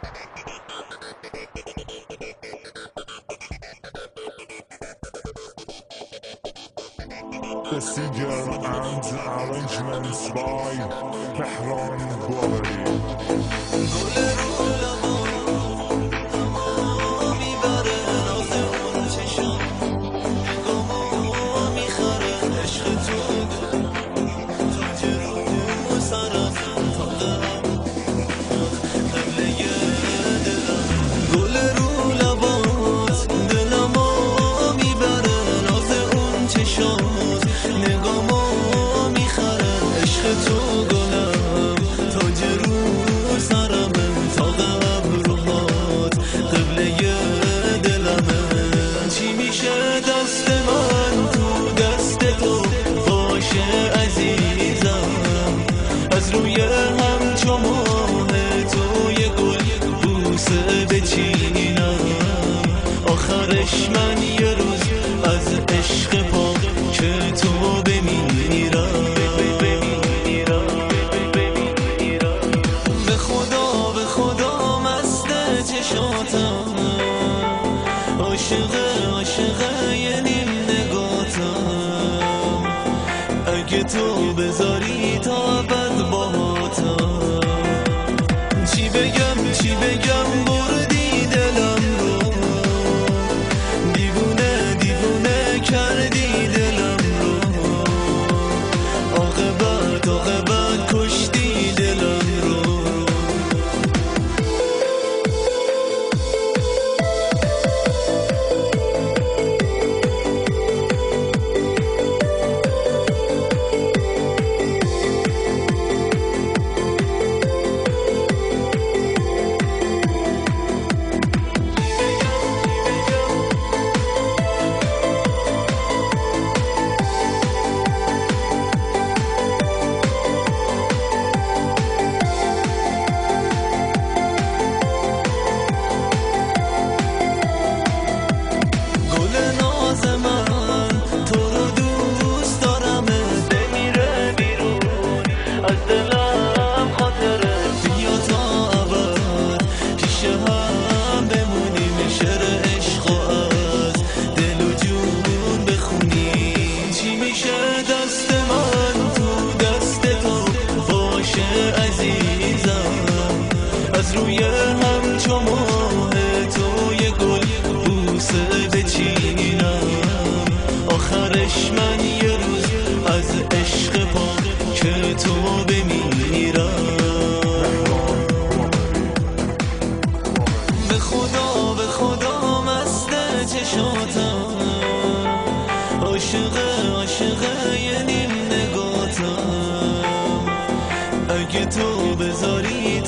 The Singer and arrangements by Tehran Bawari. آخرش من یه روز از عشق پاک که تو بمیرم. به خدا مست چشاتم، عاشق یه نیم نگاتم، اگه تو بذاری تا ابد باهاتم. چی بگم بردی دلم رو، دیوونه کردی دلم رو، عاقبت کشتی دلم رو. از روی هم چو ماه تو یه گل بوسه بچینم. آخرش من یه روز از عشق پاک که تو بمیرم. به خدا مست چشاتم، عاشق یه نیم نگاتم، اگه تو بذاری